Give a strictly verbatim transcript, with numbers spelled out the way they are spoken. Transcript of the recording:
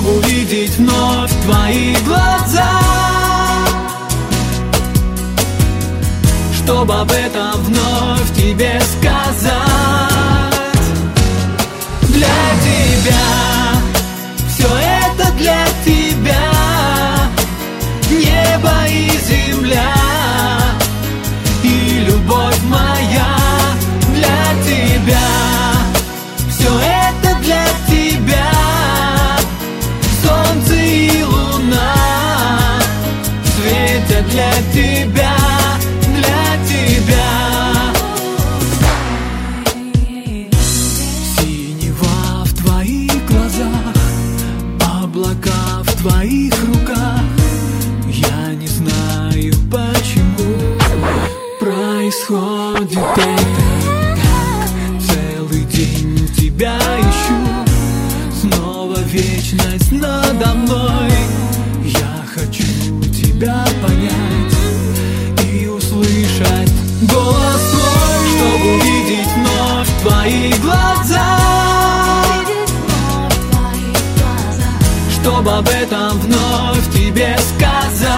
чтобы увидеть вновь твои глаза, чтобы об этом вновь тебе сказать. Для тебя, все это для тебя, небо и земля, и любовь моя. Для тебя, все это для тебя, солнце и луна светят для тебя, для тебя. Синева в твоих глазах, облака в твоих руках. Я не знаю, почему происходит это. Целый день тебя ищу, снова вечность надо мной. Я хочу тебя понять и услышать голос твой, чтобы увидеть вновь твои глаза, чтобы об этом вновь тебе сказать.